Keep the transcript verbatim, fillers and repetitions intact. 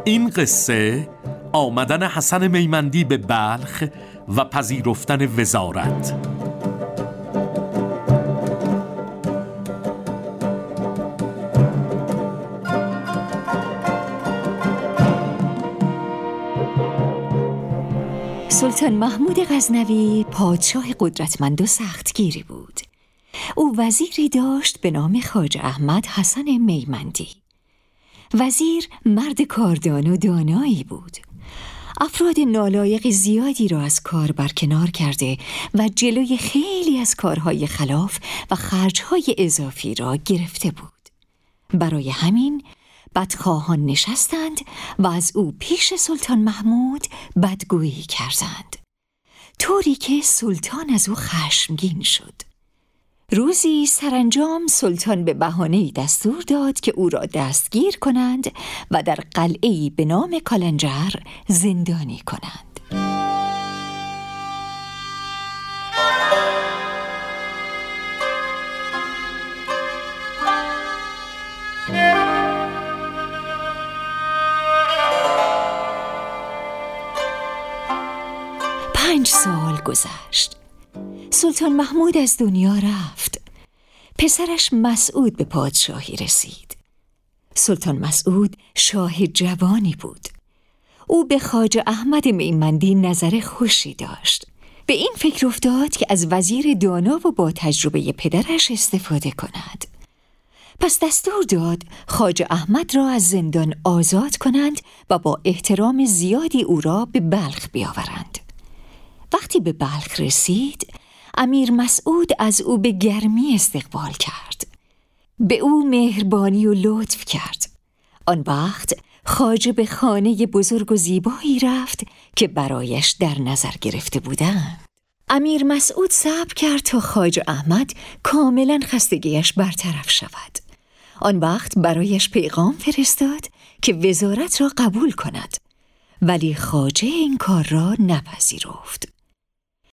این قصه آمدن حسن میمندی به بلخ و پذیرفتن وزارت. سلطان محمود غزنوی پادشاه قدرتمند و سختگیری بود. او وزیری داشت به نام خواجه احمد حسن میمندی. وزیر مرد کاردان و دانایی بود. افراد نالایق زیادی را از کار برکنار کرده و جلوی خیلی از کارهای خلاف و خرجهای اضافی را گرفته بود. برای همین بدخواهان نشستند و از او پیش سلطان محمود بدگویی کردند، طوری که سلطان از او خشمگین شد. روزی سرانجام سلطان به بهانه‌ای دستور داد که او را دستگیر کنند و در قلعه‌ای به نام کالنجر زندانی کنند. پنج سال گذشت. سلطان محمود از دنیا رفت. پسرش مسعود به پادشاهی رسید. سلطان مسعود شاه جوانی بود. او به خواجه احمد میمندی نظر خوشی داشت. به این فکر افتاد که از وزیر دانا و با تجربه پدرش استفاده کند. پس دستور داد خواجه احمد را از زندان آزاد کنند و با احترام زیادی او را به بلخ بیاورند. وقتی به بلخ رسید، امیر مسعود از او به گرمی استقبال کرد. به او مهربانی و لطف کرد. آن وقت خواجه به خانه بزرگ و زیبایی رفت که برایش در نظر گرفته بودند. امیر مسعود صبر کرد تا خواجه احمد کاملا خستگیش برطرف شود. آن وقت برایش پیغام فرستاد که وزارت را قبول کند، ولی خواجه این کار را نپذیرفت.